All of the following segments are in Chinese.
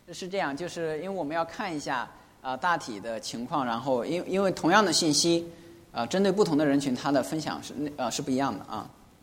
是这样，就是因为我们要看一下大体的情况，然后因为同样的信息针对不同的人群，它的分享是不一样的啊。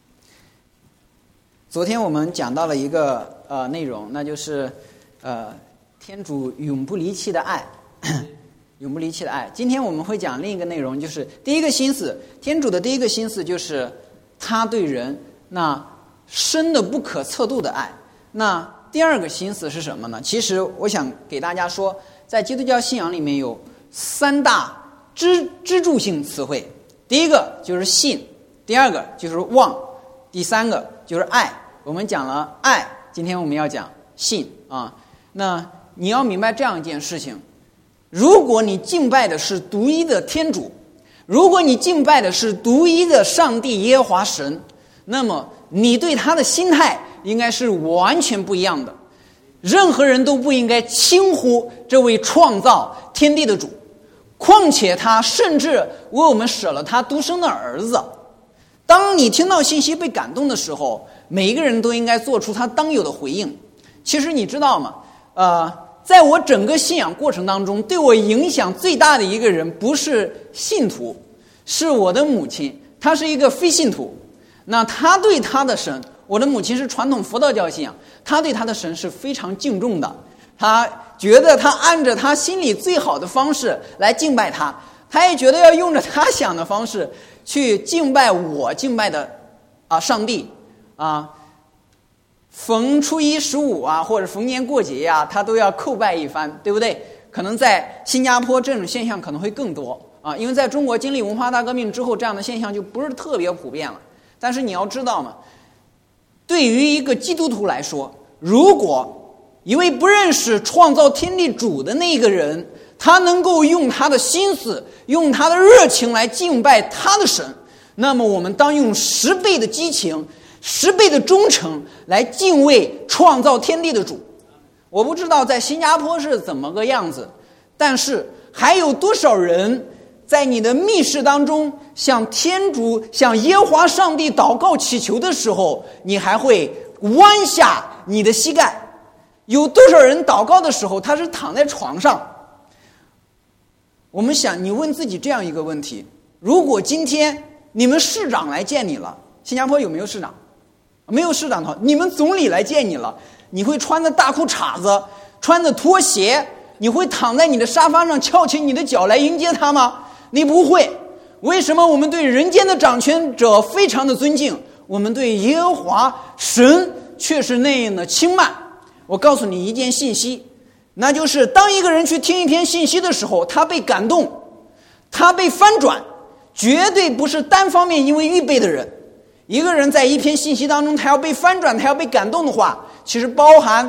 昨天我们讲到了一个内容，那就是天主永不离弃的爱，永不离弃的爱。今天我们会讲另一个内容，就是第一个心思，天主的第一个心思就是他对人那深的不可测度的爱。那第二个心思是什么呢？其实我想给大家说，在基督教信仰里面有三大支柱性词汇，第一个就是信，第二个就是望，第三个就是爱。我们讲了爱，今天我们要讲信啊。那你要明白这样一件事情，如果你敬拜的是独一的天主，如果你敬拜的是独一的上帝耶和华神，那么你对他的心态应该是完全不一样的。任何人都不应该轻忽这位创造天地的主，况且他甚至为我们舍了他独生的儿子。当你听到信息被感动的时候，每一个人都应该做出他当有的回应。其实你知道吗？在我整个信仰过程当中，对我影响最大的一个人不是信徒，是我的母亲，她是一个非信徒。那她对她的神，我的母亲是传统佛道教信仰，她对她的神是非常敬重的，她觉得她按着她心里最好的方式来敬拜她，她也觉得要用着她想的方式去敬拜我敬拜的上帝啊。逢初一15或者逢年过节他都要叩拜一番，对不对？可能在新加坡这种现象可能会更多因为在中国经历文化大革命之后，这样的现象就不是特别普遍了。但是你要知道嘛，对于一个基督徒来说，如果一位不认识创造天地主的那个人，他能够用他的心思，用他的热情来敬拜他的神，那么我们当用10倍的激情，10倍的忠诚来敬畏创造天地的主。我不知道在新加坡是怎么个样子，但是还有多少人在你的密室当中向天主向耶和华上帝祷告祈求的时候，你还会弯下你的膝盖？有多少人祷告的时候他是躺在床上？我们想你问自己这样一个问题，如果今天你们市长来见你了，新加坡有没有市长？没有市长的话，你们总理来见你了，你会穿着大裤衩子，穿着拖鞋，你会躺在你的沙发上翘起你的脚来迎接他吗？你不会。为什么我们对人间的掌权者非常的尊敬，我们对耶和华神却是那样的轻慢？我告诉你一件信息，那就是当一个人去听一篇信息的时候，他被感动，他被翻转，绝对不是单方面因为预备的人。一个人在一篇信息当中，他要被翻转，他要被感动的话，其实包含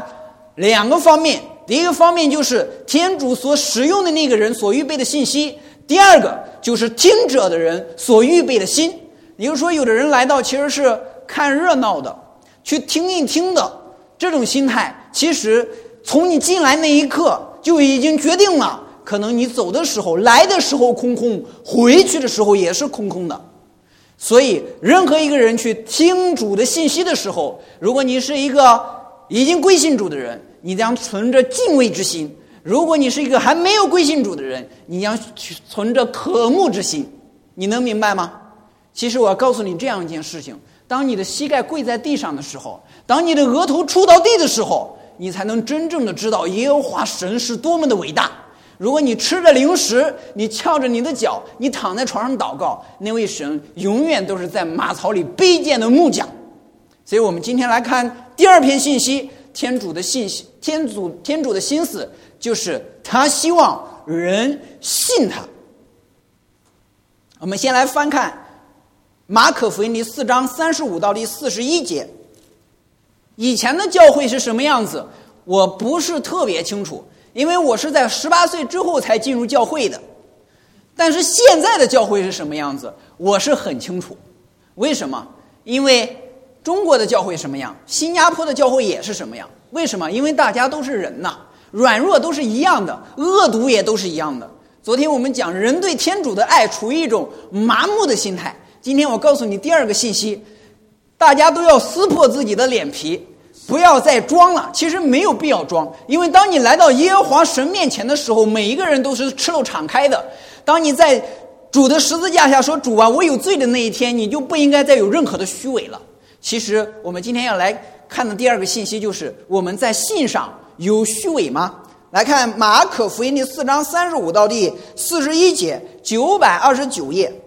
2个方面。第一个方面就是天主所使用的那个人所预备的信息，第二个就是听者的人所预备的心。也就是说，有的人来到其实是看热闹的，去听一听的，这种心态其实从你进来那一刻就已经决定了，可能你走的时候，来的时候空空，回去的时候也是空空的。所以任何一个人去听主的信息的时候，如果你是一个已经归信主的人，你将存着敬畏之心；如果你是一个还没有归信主的人，你将存着渴慕之心。你能明白吗？其实我要告诉你这样一件事情，当你的膝盖跪在地上的时候，当你的额头触到地的时候，你才能真正的知道耶和华神是多么的伟大。如果你吃着零食，你翘着你的脚，你躺在床上祷告，那位神永远都是在马槽里卑贱的木匠。所以我们今天来看第二篇信息，天主的信息，天主的心思就是他希望人信他。我们先来翻看马可福音第4章35到第41节。以前的教会是什么样子，我不是特别清楚，因为我是在18岁之后才进入教会的。但是现在的教会是什么样子，我是很清楚。为什么？因为中国的教会什么样，新加坡的教会也是什么样。为什么？因为大家都是人呐，软弱都是一样的，恶毒也都是一样的。昨天我们讲人对天主的爱处于一种麻木的心态，今天我告诉你第二个信息，大家都要撕破自己的脸皮， 不要再装了。其实没有必要装，因为当你来到耶和华神面前的时候，每一个人都是赤露敞开的。当你在主的十字架下说主啊我有罪的那一天，你就不应该再有任何的虚伪了。其实我们今天要来看的第二个信息就是我们在信上有虚伪吗？来看马可福音第4章35到第41节，929页。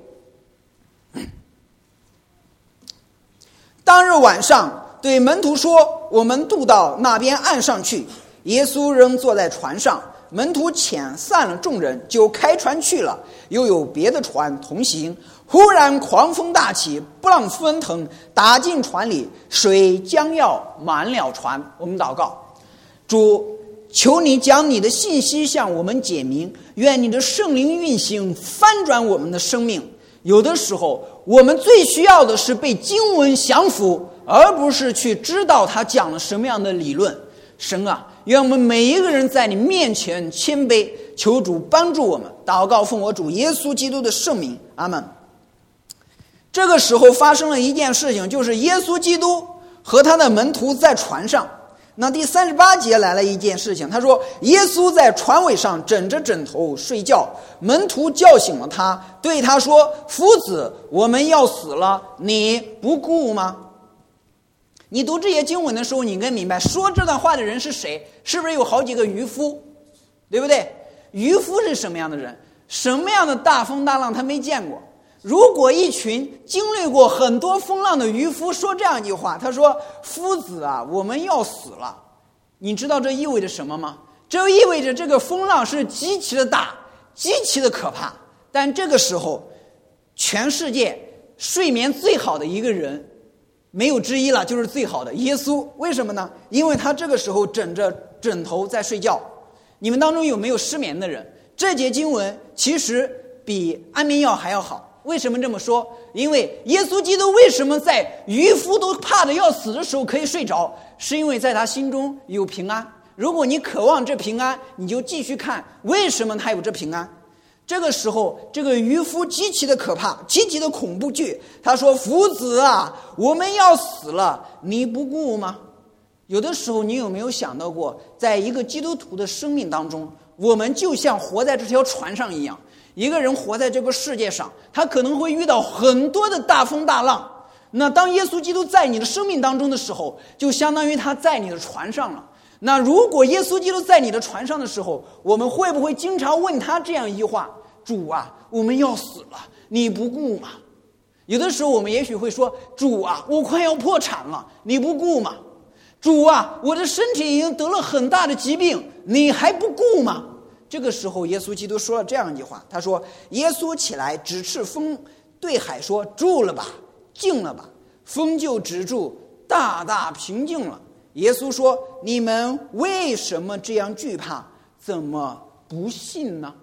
当日晚上对门徒说，我们渡到那边岸上去。耶稣仍坐在船上，门徒遣散了众人，就开船去了。又有别的船同行。忽然狂风大起，波浪翻腾，打进船里，水将要满了船。我们祷告，主，求你将你的信息向我们解明，愿你的圣灵运行，翻转我们的生命。有的时候我们最需要的是被经文降服，而不是去知道他讲了什么样的理论。神啊，愿我们每一个人在你面前谦卑，求主帮助我们。祷告奉我主耶稣基督的圣名，阿们。这个时候发生了一件事情，就是耶稣基督和他的门徒在船上。那第38节来了一件事情，他说耶稣在船尾上枕着枕头睡觉，门徒叫醒了他，对他说，夫子，我们要死了，你不顾吗？你读这些经文的时候，你应该明白说这段话的人是谁，是不是有好几个渔夫，对不对？渔夫是什么样的人？什么样的大风大浪他没见过？如果一群经历过很多风浪的渔夫说这样一句话，他说，夫子啊，我们要死了，你知道这意味着什么吗？这意味着这个风浪是极其的大，极其的可怕。但这个时候全世界睡眠最好的一个人没有之一了，就是最好的耶稣。为什么呢？因为他这个时候枕着枕头在睡觉。你们当中有没有失眠的人？这节经文其实比安眠药还要好。为什么这么说？因为耶稣基督为什么在渔夫都怕得要死的时候可以睡着，是因为在他心中有平安。如果你渴望这平安，你就继续看为什么他有这平安。这个时候这个渔夫极其的可怕，极其的恐怖惧，他说，夫子啊，我们要死了，你不顾吗？有的时候你有没有想到过，在一个基督徒的生命当中，我们就像活在这条船上一样。一个人活在这个世界上，他可能会遇到很多的大风大浪。那当耶稣基督在你的生命当中的时候，就相当于他在你的船上了。那如果耶稣基督在你的船上的时候，我们会不会经常问他这样一句话，主啊，我们要死了，你不顾吗？有的时候我们也许会说，主啊，我快要破产了，你不顾吗？主啊，我的身体已经得了很大的疾病，你还不顾吗？这个时候耶稣基督说了这样一句话，他说，耶稣起来指斥风，对海说，住了吧，静了吧，风就止住，大大平静了。耶稣说，你们为什么这样惧怕，怎么不信呢？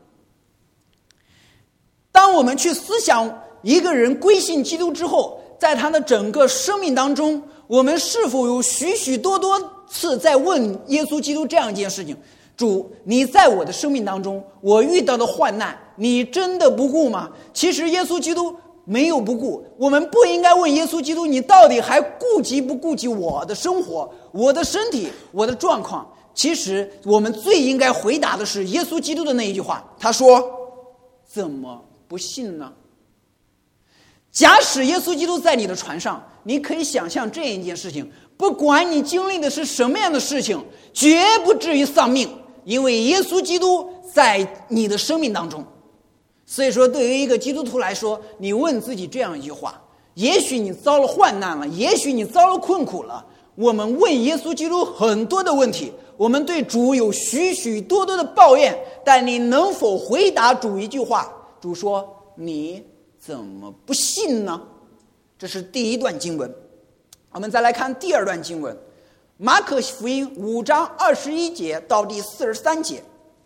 当我们去思想一个人归信基督之后，在他的整个生命当中，我们是否有许许多多次在问耶稣基督这样一件事情，主，你在我的生命当中，我遇到的患难，你真的不顾吗？其实耶稣基督没有不顾，我们不应该问耶稣基督，你到底还顾及不顾及我的生活，我的身体，我的状况？其实我们最应该回答的是耶稣基督的那一句话，他说，怎么不信呢？假使耶稣基督在你的船上，你可以想象这一件事情，不管你经历的是什么样的事情，绝不至于丧命，因为耶稣基督在你的生命当中。所以说对于一个基督徒来说，你问自己这样一句话，也许你遭了患难了，也许你遭了困苦了，我们问耶稣基督很多的问题，我们对主有许许多多的抱怨，但你能否回答主一句话？主说，你怎么不信呢？这是第一段经文。我们再来看第二段经文，马可福音5章21节到第43节。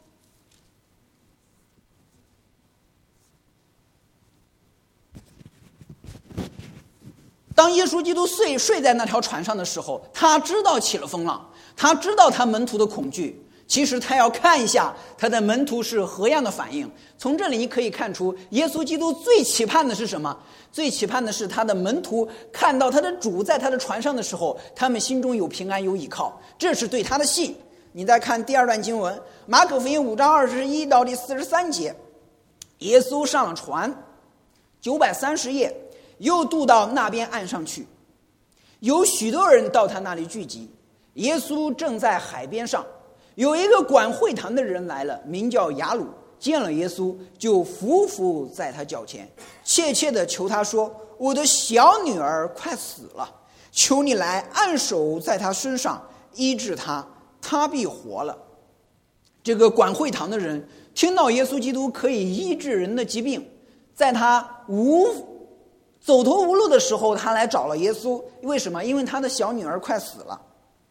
当耶稣基督睡在那条船上的时候，他知道起了风浪，他知道他门徒的恐惧。 其实他要看一下他的门徒是何样的反应。从这里你可以看出，耶稣基督最期盼的是什么？最期盼的是他的门徒看到他的主在他的船上的时候，他们心中有平安有依靠，这是对他的信。你再看第二段经文，马可福音5章21到第43节，耶稣上了船，930夜，又渡到那边岸上去，有许多人到他那里聚集。耶稣正在海边上，有一个管会堂的人来了，名叫雅鲁，见了耶稣，就伏伏在他脚前，切切地求他说：“我的小女儿快死了，求你来按手在她身上，医治她，她必活了。”这个管会堂的人听到耶稣基督可以医治人的疾病，在他走投无路的时候，他来找了耶稣。为什么？因为他的小女儿快死了。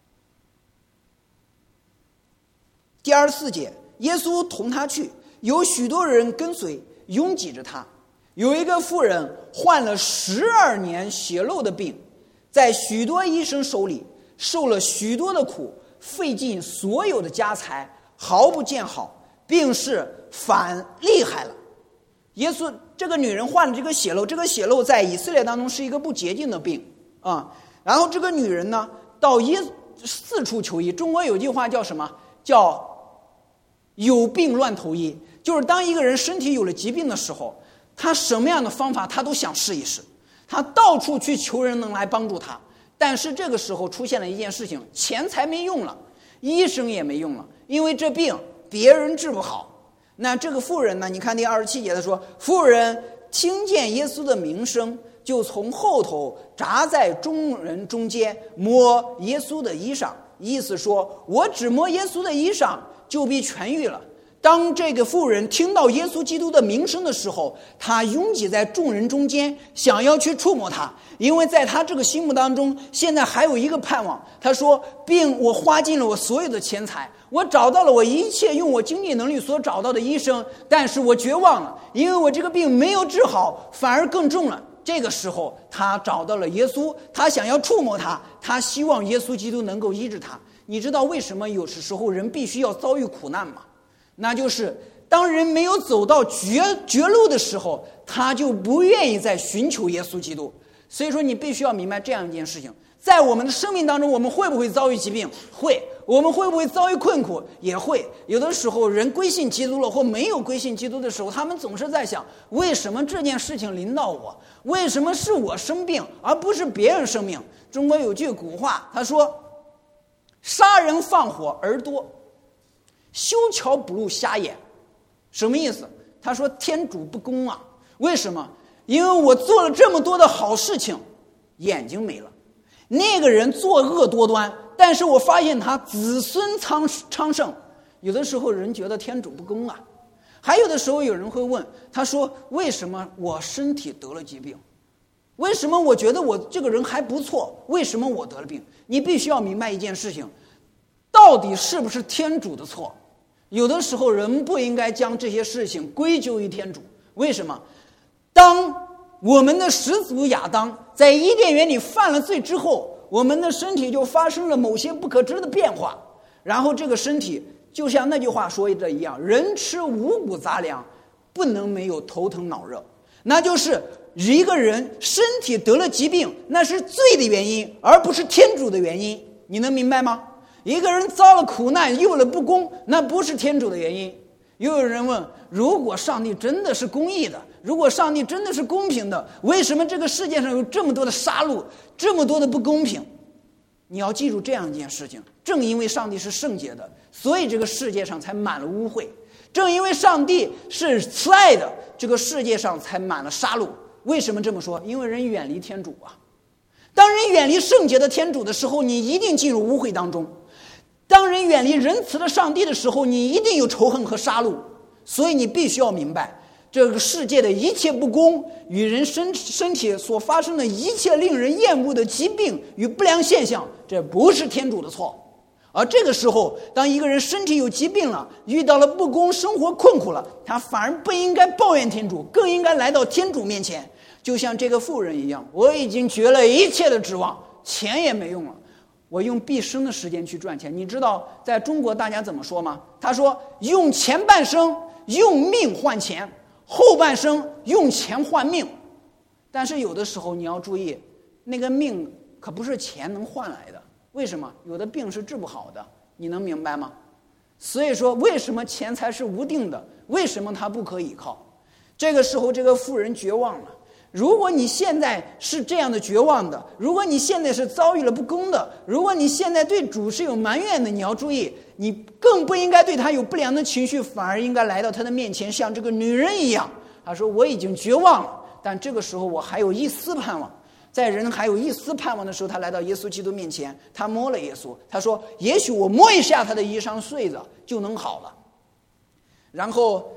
第24节，耶稣同他去，有许多人跟随，拥挤着他。有一个妇人患了12年血漏的病，在许多医生手里受了许多的苦，费尽所有的家财，毫不见好，病势反厉害了。耶稣这个女人患了这个血漏，这个血漏在以色列当中是一个不洁净的病啊。然后这个女人呢，到四处求医。中国有句话叫什么？叫有病乱投医。就是当一个人身体有了疾病的时候，他什么样的方法他都想试一试，他到处去求人能来帮助他。但是这个时候出现了一件事情，钱财没用了，医生也没用了，因为这病别人治不好。那这个妇人呢，你看第27节他说，妇人听见耶稣的名声，就从后头扎在众人中间，摸耶稣的衣裳，意思说我只摸耶稣的衣裳就必痊愈了。当这个妇人听到耶稣基督的名声的时候，她拥挤在众人中间，想要去触摸他，因为在他这个心目当中现在还有一个盼望。他说，我花尽了我所有的钱财，我找到了我一切用我经济能力所找到的医生，但是我绝望了，因为我这个病没有治好，反而更重了。这个时候他找到了耶稣，他想要触摸他，他希望耶稣基督能够医治他。你知道为什么有时候人必须要遭遇苦难吗？那就是当人没有走到绝路的时候，他就不愿意再寻求耶稣基督。所以说你必须要明白这样一件事情，在我们的生命当中，我们会不会遭遇疾病？会。我们会不会遭遇困苦？也会。有的时候人归信基督了或没有归信基督的时候，他们总是在想，为什么这件事情临到我？为什么是我生病而不是别人生病？中国有句古话，他说，杀人放火儿多，修桥补路瞎眼。什么意思？他说天主不公啊。为什么？因为我做了这么多的好事情，眼睛没了。那个人作恶多端，但是我发现他子孙昌盛。有的时候人觉得天主不公啊。还有的时候有人会问，他说为什么我身体得了疾病？为什么我觉得我这个人还不错？为什么我得了病？你必须要明白一件事情，到底是不是天主的错？有的时候人不应该将这些事情归咎于天主。为什么？当我们的始祖亚当在伊甸园里犯了罪之后，我们的身体就发生了某些不可知的变化，然后这个身体就像那句话说的一样，人吃五谷杂粮，不能没有头疼脑热。那就是一个人身体得了疾病，那是罪的原因，而不是天主的原因。你能明白吗？一个人遭了苦难，有了不公，那不是天主的原因。又有人问，如果上帝真的是公义的，如果上帝真的是公平的，为什么这个世界上有这么多的杀戮，这么多的不公平？你要记住这样一件事情，正因为上帝是圣洁的，所以这个世界上才满了污秽。正因为上帝是慈爱的，这个世界上才满了杀戮。为什么这么说？因为人远离天主啊。当人远离圣洁的天主的时候，你一定进入污秽当中。当人远离仁慈的上帝的时候，你一定有仇恨和杀戮。所以你必须要明白，这个世界的一切不公与人身体所发生的一切令人厌恶的疾病与不良现象，这不是天主的错。而这个时候，当一个人身体有疾病了，遇到了不公，生活困苦了，他反而不应该抱怨天主，更应该来到天主面前。就像这个妇人一样，我已经绝了一切的指望，钱也没用了， 我用毕生的时间去赚钱。你知道在中国大家怎么说吗？他说用前半生用命换钱，后半生用钱换命。但是有的时候你要注意，那个命可不是钱能换来的。为什么？有的病是治不好的，你能明白吗？所以说为什么钱财是无定的？为什么它不可以靠？这个时候这个妇人绝望了。如果你现在是这样的绝望的，如果你现在是遭遇了不公的，如果你现在对主是有埋怨的，你要注意，你更不应该对他有不良的情绪，反而应该来到他的面前，像这个女人一样。他说我已经绝望了，但这个时候我还有一丝盼望。在人还有一丝盼望的时候，他来到耶稣基督面前，他摸了耶稣，他说也许我摸一下他的衣裳穗子就能好了。然后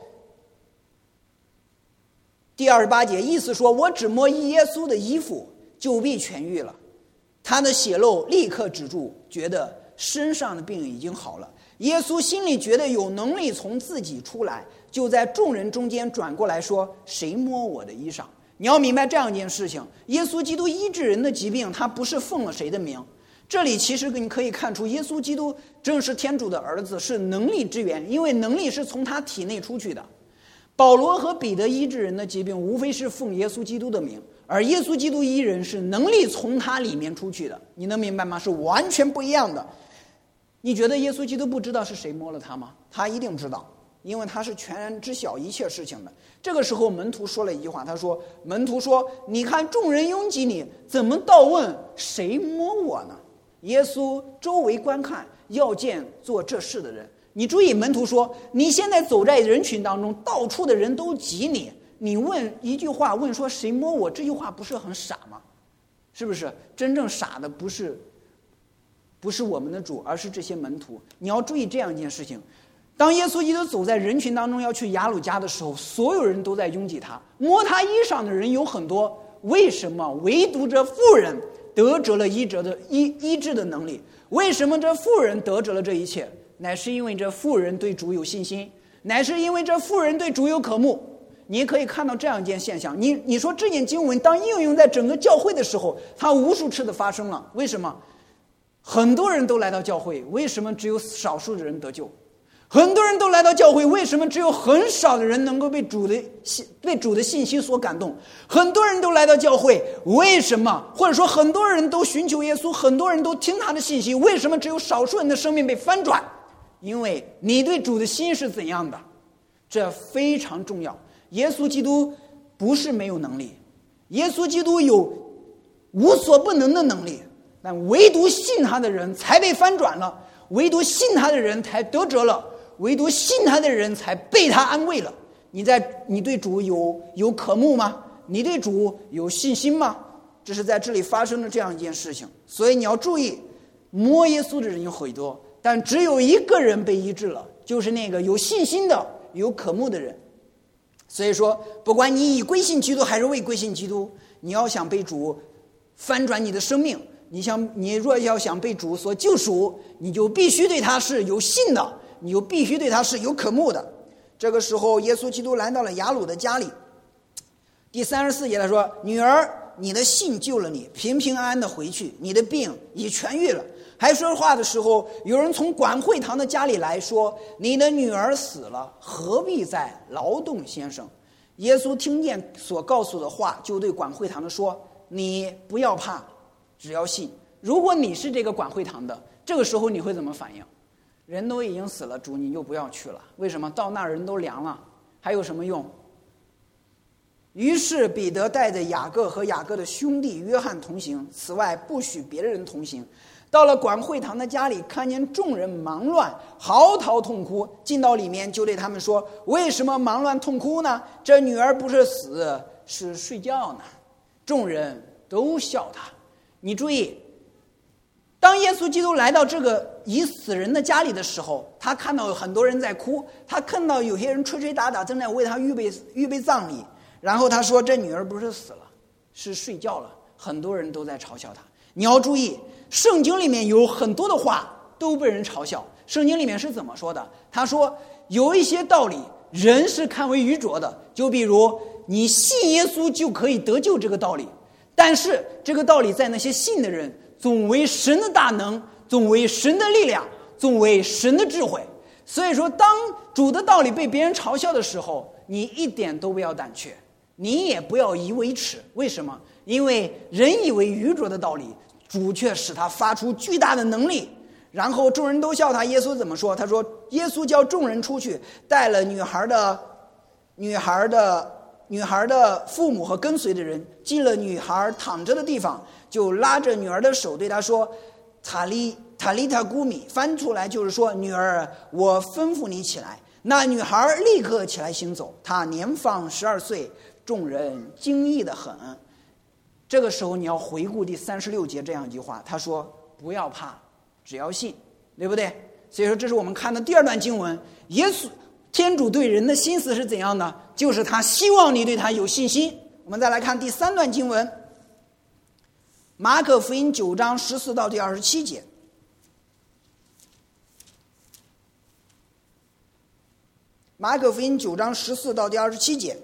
第28节意思说，我只摸耶稣的衣服就必痊愈了。他的血漏立刻止住，觉得身上的病已经好了。耶稣心里觉得有能力从自己出来，就在众人中间转过来说，谁摸我的衣裳？你要明白这样一件事情，耶稣基督医治人的疾病，他不是奉了谁的名。这里其实你可以看出，耶稣基督正是天主的儿子，是能力之源，因为能力是从他体内出去的。保罗和彼得医治人的疾病，无非是奉耶稣基督的名，而耶稣基督医人是能力从他里面出去的。你能明白吗？是完全不一样的。你觉得耶稣基督不知道是谁摸了他吗？他一定知道，因为他是全然知晓一切事情的。这个时候门徒说了一句话，门徒说，你看众人拥挤你，怎么倒问谁摸我呢？耶稣周围观看，要见做这事的人。你注意，门徒说，你现在走在人群当中，到处的人都挤你，你问一句话，问说谁摸我，这句话不是很傻吗？是不是？真正傻的不是我们的主，而是这些门徒。你要注意这样一件事情，当耶稣基督走在人群当中要去雅鲁家的时候，所有人都在拥挤他，摸他衣裳的人有很多，为什么唯独这妇人得着了医治的能力？为什么这妇人得着了这一切？乃是因为这妇人对主有信心，乃是因为这妇人对主有渴慕。你可以看到这样一件现象，你说这件经文当应用在整个教会的时候，它无数次的发生了。为什么？很多人都来到教会，为什么只有少数的人得救？很多人都来到教会，为什么只有很少的人能够被主的信息所感动？很多人都来到教会，为什么？或者说很多人都寻求耶稣，很多人都听他的信息，为什么只有少数人的生命被翻转？因为你对主的心是怎样的，这非常重要。耶稣基督不是没有能力，耶稣基督有无所不能的能力，但唯独信他的人才被翻转了，唯独信他的人才得着了，唯独信他的人才被他安慰了。你对主有渴慕吗？你对主有信心吗？这是在这里发生的这样一件事情。所以你要注意，摸耶稣的人有很多，但只有一个人被医治了，就是那个有信心的有渴慕的人。所以说不管你以归信基督还是未归信基督，你要想被主翻转你的生命，你若要想被主所救赎，你就必须对他是有信的，你就必须对他是有渴慕的。这个时候耶稣基督来到了雅鲁的家里，第34节他说，女儿，你的信救了你，平平安安的回去，你的病已痊愈了。还说话的时候，有人从管会堂的家里来说，你的女儿死了，何必再劳动先生？耶稣听见所告诉的话，就对管会堂的说，你不要怕，只要信。如果你是这个管会堂的，这个时候你会怎么反应？人都已经死了，主你就不要去了，为什么？到那人都凉了，还有什么用？于是彼得带着雅各和雅各的兄弟约翰同行，此外不许别人同行。到了管会堂的家里，看见众人忙乱，嚎啕痛哭，进到里面就对他们说，为什么忙乱痛哭呢？这女儿不是死，是睡觉呢。众人都笑他。你注意，当耶稣基督来到这个已死人的家里的时候，他看到有很多人在哭，他看到有些人吹吹打打，正在为他预备葬礼。然后他说，这女儿不是死了，是睡觉了。很多人都在嘲笑他。你要注意，圣经里面有很多的话都被人嘲笑。圣经里面是怎么说的？他说有一些道理人是看为愚拙的，就比如你信耶稣就可以得救这个道理，但是这个道理在那些信的人总为神的大能，总为神的力量，总为神的智慧。所以说，当主的道理被别人嘲笑的时候，你一点都不要胆怯，你也不要以为耻。为什么？因为人以为愚拙的道理，主却使他发出巨大的能力。然后众人都笑他。耶稣怎么说？他说，耶稣叫众人出去，带了女孩的父母和跟随的人，进了女孩躺着的地方，就拉着女儿的手对她说，塔利塔古米，翻出来就是说，女儿，我吩咐你起来。那女孩立刻起来行走，她年方12岁，众人惊异得很。这个时候你要回顾第36节这样一句话，他说，不要怕，只要信，对不对？所以说这是我们看的第二段经文。耶稣天主对人的心思是怎样的？就是他希望你对他有信心。我们再来看第3段经文，马可福音9章14到第27节。马可福音9章14到第27节。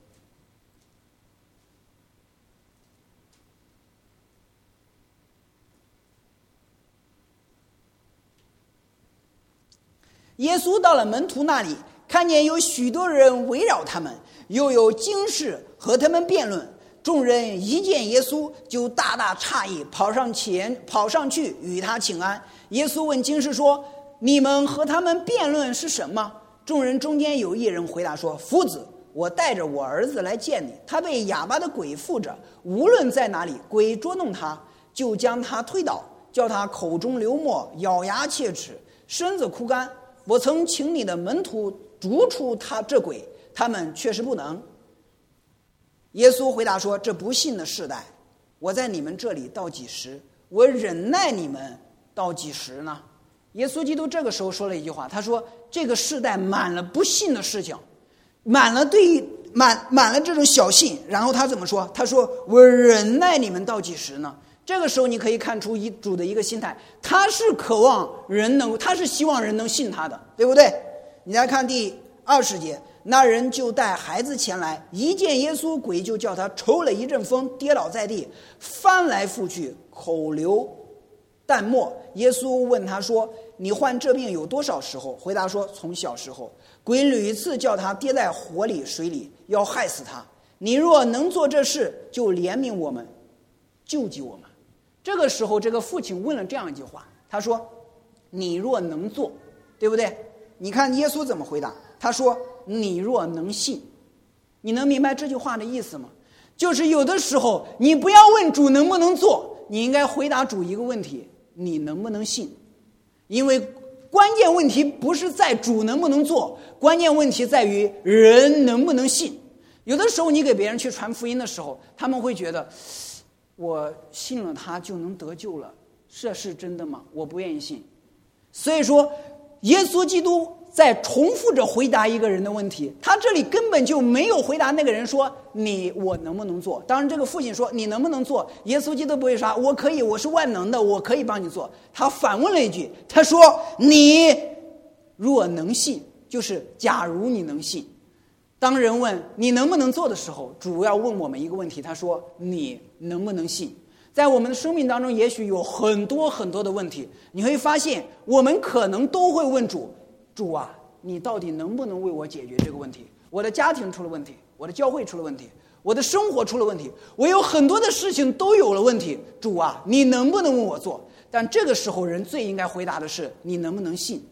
耶稣到了门徒那里，看见有许多人围绕他们，又有经士和他们辩论。众人一见耶稣，就大大诧异，跑上去与他请安。耶稣问经士说，你们和他们辩论是什么？众人中间有一人回答说，夫子，我带着我儿子来见你，他被哑巴的鬼附着，无论在哪里，鬼捉弄他，就将他推倒，叫他口中流沫，咬牙切齿，身子枯干。我曾请你的门徒逐出他这鬼，他们确实不能。耶稣回答说，这不信的世代，我在你们这里到几时？我忍耐你们到几时呢？耶稣基督这个时候说了一句话，他说，这个世代满了不信的事情，满了这种小信。然后他怎么说？他说，我忍耐你们到几时呢？这个时候你可以看出主的一个心态，他是渴望人他是希望人能信他的，对不对？你来看第20节，那人就带孩子前来，一见耶稣，鬼就叫他抽了一阵风，跌倒在地，翻来覆去，口流淡沫。耶稣问他说，你患这病有多少时候？回答说，从小时候。鬼屡次叫他跌在火里水里，要害死他。你若能做这事，就怜悯我们，救济我们。这个时候这个父亲问了这样一句话，他说，你若能做，对不对？你看耶稣怎么回答？他说，你若能信。你能明白这句话的意思吗？就是有的时候你不要问主能不能做，你应该回答主一个问题，你能不能信？因为关键问题不是在主能不能做，关键问题在于人能不能信。有的时候你给别人去传福音的时候，他们会觉得我信了他就能得救了，这是真的吗？我不愿意信。所以说耶稣基督在重复着回答一个人的问题，他这里根本就没有回答那个人说我能不能做。当然这个父亲说你能不能做，耶稣基督不会说我可以，我是万能的，我可以帮你做。他反问了一句，他说你若能信，就是假如你能信。当人问你能不能做的时候，主要问我们一个问题，他说你能不能信。在我们的生命当中也许有很多很多的问题，你会发现我们可能都会问主啊，你到底能不能为我解决这个问题？我的家庭出了问题，我的教会出了问题，我的生活出了问题，我有很多的事情都有了问题，主啊，你能不能为我做？但这个时候人最应该回答的是你能不能信。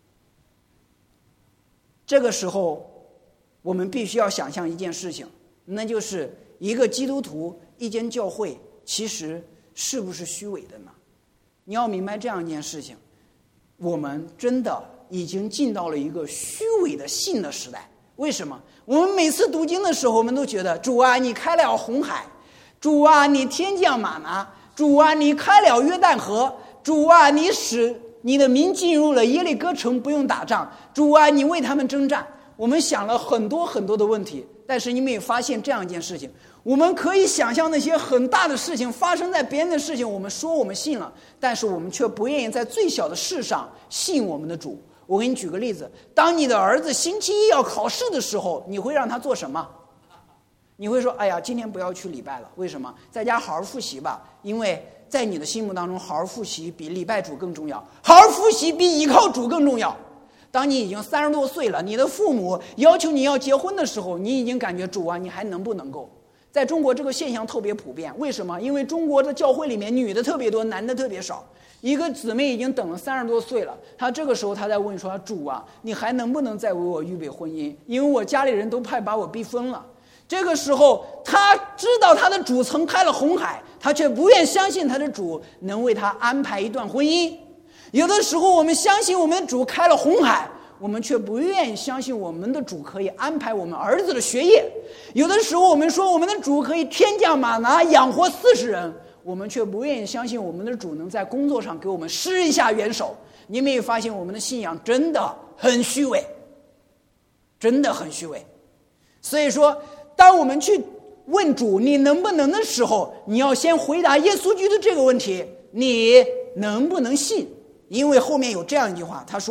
这个时候我们必须要想象一件事情，那就是一个基督徒，一间教会其实是不是虚伪的呢？你要明白这样一件事情，我们真的已经进到了一个虚伪的信的时代。为什么？我们每次读经的时候，我们都觉得主啊，你开了红海，主啊，你天降玛拿，主啊，你开了约旦河，主啊，你使你的民进入了耶利哥城，不用打仗，主啊，你为他们征战。我们想了很多很多的问题，但是你没有发现这样一件事情，我们可以想象那些很大的事情发生在别人的事情，我们说我们信了，但是我们却不愿意在最小的事上信我们的主。我给你举个例子，当你的儿子星期一要考试的时候，你会让他做什么？你会说，哎呀，今天不要去礼拜了，为什么？在家好好复习吧，因为在你的心目当中，好好复习比礼拜主更重要，好好复习比依靠主更重要。当你已经30多岁了，你的父母要求你要结婚的时候，你已经感觉主啊，你还能不能够？在中国这个现象特别普遍，为什么？因为中国的教会里面女的特别多，男的特别少。一个姊妹已经等了30多岁了，她这个时候她在问说：主啊，你还能不能再为我预备婚姻？因为我家里人都怕把我逼疯了。这个时候她知道她的主曾开了红海，她却不愿相信她的主能为她安排一段婚姻。有的时候我们相信我们的主开了红海，我们却不愿意相信我们的主可以安排我们儿子的学业。有的时候我们说我们的主可以天降玛拿养活40人，我们却不愿意相信我们的主能在工作上给我们施一下援手。你没有发现我们的信仰真的很虚伪，真的很虚伪。所以说当我们去问主你能不能的时候，你要先回答耶稣基督这个问题，你能不能信？因为后面有这样一句话，他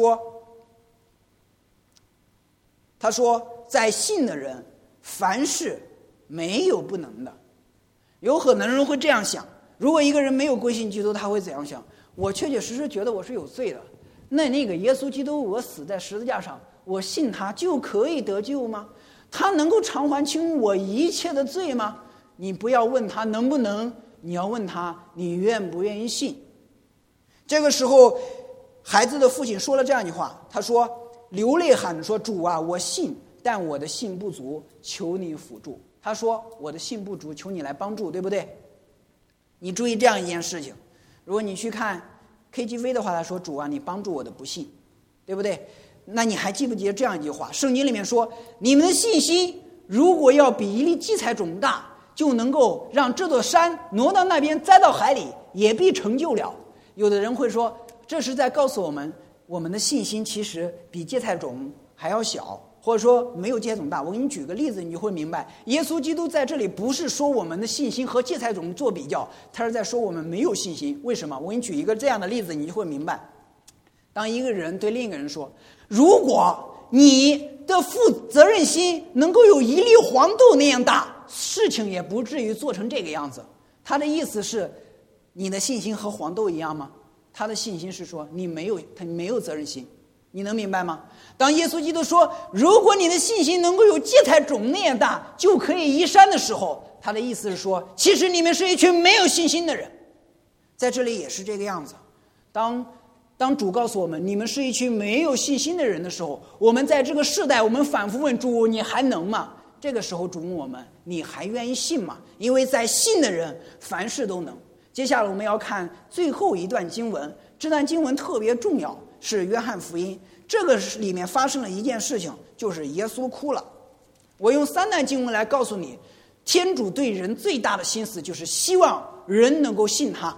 说在信的人凡事没有不能的。有很多人会这样想，如果一个人没有归信基督，他会怎样想？我确确实实觉得我是有罪的，那个耶稣基督我死在十字架上，我信他就可以得救吗？他能够偿还清我一切的罪吗？你不要问他能不能，你要问他你愿不愿意信。这个时候孩子的父亲说了这样一句话，他说流泪喊着说，主啊，我信，但我的信不足，求你辅助。他说我的信不足，求你来帮助，对不对？你注意这样一件事情，如果你去看 KTV 的话，他说主啊，你帮助我的不信，对不对？那你还记不记得这样一句话？圣经里面说，你们的信心如果要比一粒荠菜种大，就能够让这座山挪到那边栽到海里，也必成就了。有的人会说，这是在告诉我们，我们的信心其实比芥菜种还要小，或者说没有芥菜种大。我给你举个例子，你就会明白，耶稣基督在这里不是说我们的信心和芥菜种做比较，他是在说我们没有信心。为什么？我给你举一个这样的例子，你就会明白。当一个人对另一个人说，如果你的负责任心能够有一粒黄豆那样大，事情也不至于做成这个样子。他的意思是，你的信心和黄豆一样吗？他的信心是说你没有责任心。你能明白吗？当耶稣基督说如果你的信心能够有芥菜种那样大，就可以移山的时候，他的意思是说，其实你们是一群没有信心的人。在这里也是这个样子。当主告诉我们你们是一群没有信心的人的时候，我们在这个世代，我们反复问主，你还能吗？这个时候主问我们，你还愿意信吗？因为在信的人凡事都能。接下来我们要看最后一段经文，这段经文特别重要，是约翰福音。这个里面发生了一件事情，就是耶稣哭了。我用3段经文来告诉你，天主对人最大的心思就是希望人能够信他。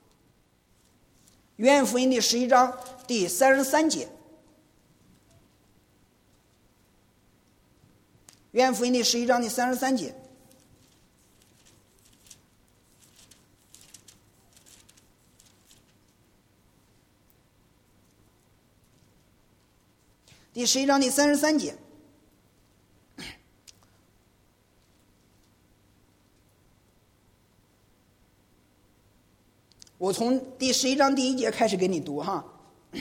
约翰福音第11章第33节，约翰福音第11章第33节，第11章第33节，我从第11章第1节开始给你读哈。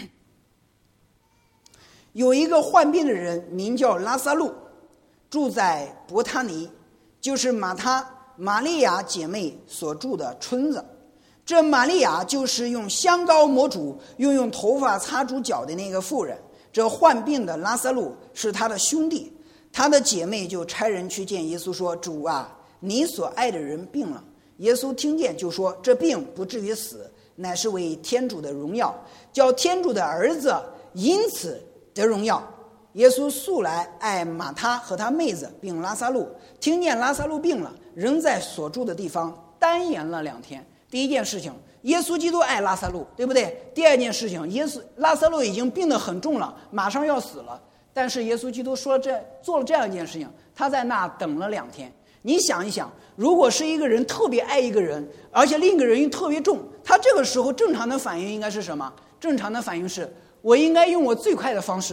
有一个患病的人名叫拉撒路，住在伯他尼，就是玛利亚姐妹所住的村子。这玛利亚就是用香膏抹主，又用头发擦主脚的那个妇人。这患病的拉撒路是他的兄弟，他的姐妹就差人去见耶稣说，主啊，你所爱的人病了。耶稣听见就说，这病不至于死，乃是为天主的荣耀，叫天主的儿子因此得荣耀。耶稣素来爱马他和他妹子并拉撒路，听见拉撒路病了，仍在所住的地方单言了2天。第一件事情，耶稣基督爱拉撒路，对不对？第二件事情，拉撒路已经病得很重了，马上要死了，但是耶稣基督做了这样一件事情，他在那等了2天。你想一想，如果是一个人特别爱一个人，而且另一个人又特别重，他这个时候正常的反应应该是什么？正常的反应是，我应该用我最快的方式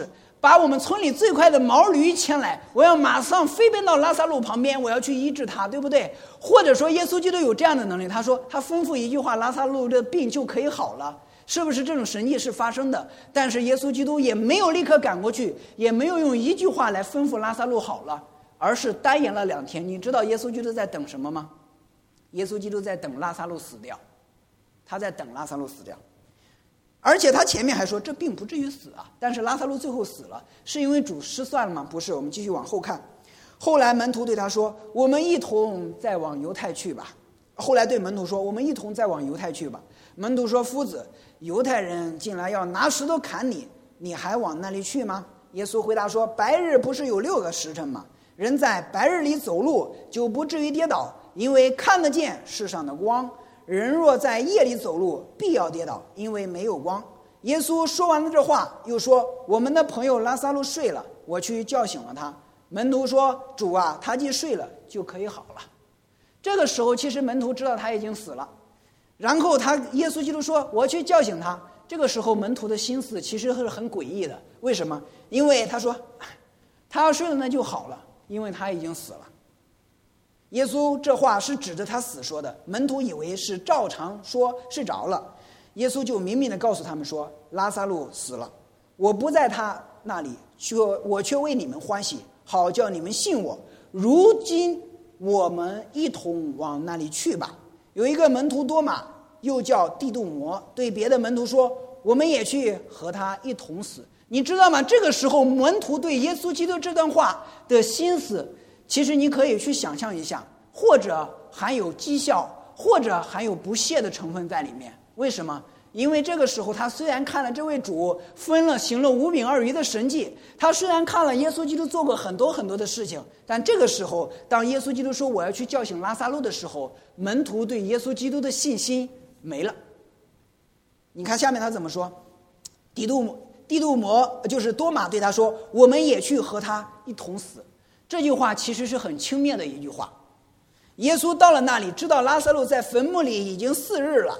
把我们村里最快的毛驴牵来，我要马上飞奔到拉撒路旁边，我要去医治他，对不对？或者说耶稣基督有这样的能力，他说他吩咐一句话，拉撒路的病就可以好了，是不是这种神迹是发生的？但是耶稣基督也没有立刻赶过去，也没有用一句话来吩咐拉撒路好了，而是耽延了2天。你知道耶稣基督在等什么吗？耶稣基督在等拉撒路死掉，他在等拉撒路死掉。而且他前面还说这并不至于死啊，但是拉撒路最后死了，是因为主失算了吗？不是。我们继续往后看，后来门徒对他说，我们一同再往犹太去吧。后来对门徒说，我们一同再往犹太去吧。门徒说，夫子，犹太人进来要拿石头砍你，你还往那里去吗？耶稣回答说，白日不是有6个时辰吗？人在白日里走路就不至于跌倒，因为看得见世上的光。人若在夜里走路，必要跌倒，因为没有光。耶稣说完了这话，又说，我们的朋友拉撒路睡了，我去叫醒了他。门徒说，主啊，他既睡了，就可以好了。这个时候其实门徒知道他已经死了，然后耶稣基督说，我去叫醒他。这个时候门徒的心思其实是很诡异的。为什么？因为他说他要睡了那就好了，因为他已经死了。耶稣这话是指着他死说的，门徒以为是照常说睡着了。耶稣就明明地告诉他们说，拉撒路死了，我不在他那里，我却为你们欢喜，好叫你们信我。如今我们一同往那里去吧。有一个门徒多马，又叫地杜摩，对别的门徒说，我们也去和他一同死。你知道吗？这个时候门徒对耶稣基督这段话的心思，其实你可以去想象一下，或者含有讥笑，或者含有不屑的成分在里面。为什么？因为这个时候他虽然看了这位主行了5饼2鱼的神迹，他虽然看了耶稣基督做过很多很多的事情，但这个时候当耶稣基督说我要去叫醒拉撒路的时候，门徒对耶稣基督的信心没了。你看下面他怎么说，地杜摩就是多马对他说，我们也去和他一同死。这句话其实是很轻蔑的一句话。耶稣到了那里，知道拉撒路在坟墓里已经4日了。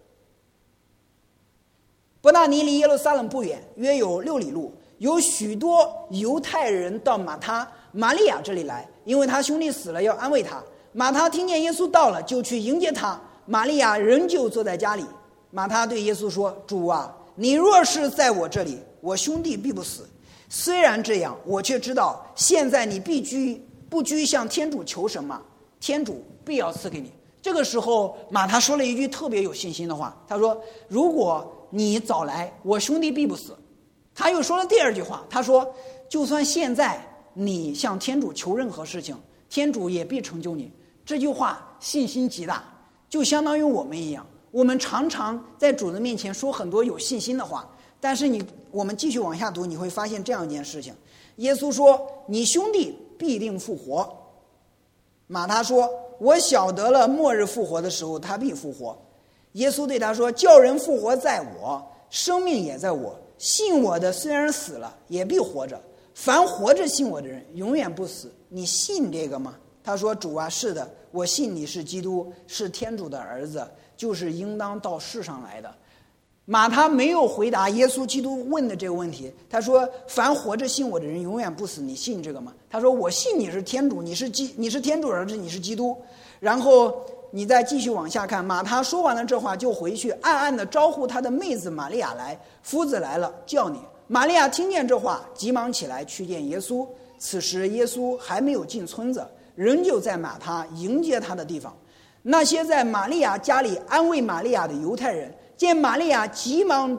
伯大尼离耶路撒冷不远，约有6里路。有许多犹太人到玛利亚这里来，因为他兄弟死了，要安慰他。马他听见耶稣到了，就去迎接他。玛利亚仍旧坐在家里。马他对耶稣说，主啊，你若是在我这里，我兄弟必不死。虽然这样，我却知道现在你不拘向天主求什么，天主必要赐给你。这个时候马他说了一句特别有信心的话，他说，如果你早来，我兄弟必不死。他又说了第2句话，他说，就算现在你向天主求任何事情，天主也必成就你。这句话信心极大，就相当于我们一样，我们常常在主的面前说很多有信心的话，但是我们继续往下读，你会发现这样一件事情。耶稣说，你兄弟必定复活。马他说，我晓得了末日复活的时候他必复活。耶稣对他说，叫人复活在我，生命也在我，信我的虽然死了也必活着，凡活着信我的人永远不死。你信这个吗？他说，主啊，是的，我信你是基督，是天主的儿子，就是应当到世上来的。马他没有回答耶稣基督问的这个问题，他说，凡活着信我的人永远不死，你信这个吗？他说，我信你是天主，你是天主儿子，你是基督。然后你再继续往下看，马他说完了这话就回去，暗暗地招呼他的妹子玛利亚来，夫子来了，叫你。玛利亚听见这话，急忙起来去见耶稣。此时耶稣还没有进村子，仍旧在马他迎接他的地方。那些在玛利亚家里安慰玛利亚的犹太人，见玛利亚急忙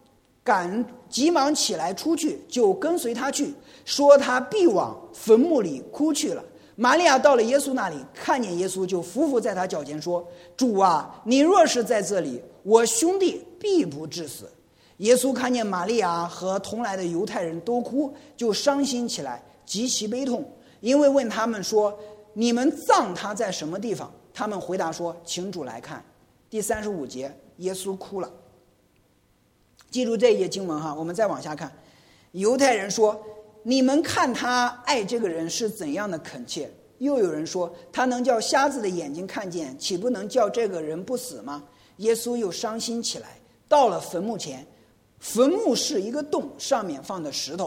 起来出去，就跟随他去，说他必往坟墓里哭去了。玛利亚到了耶稣那里，看见耶稣，就伏伏在他脚前说，主啊，你若是在这里，我兄弟必不致死。耶稣看见玛利亚和同来的犹太人都哭，就伤心起来，极其悲痛，因为问他们说，你们葬他在什么地方？他们回答说，请主来看。第35节，耶稣哭了。记住这一节经文哈，我们再往下看。犹太人说，你们看他爱这个人是怎样的恳切。又有人说，他能叫瞎子的眼睛看见，岂不能叫这个人不死吗？耶稣又伤心起来，到了坟墓前。坟墓是一个洞，上面放的石头。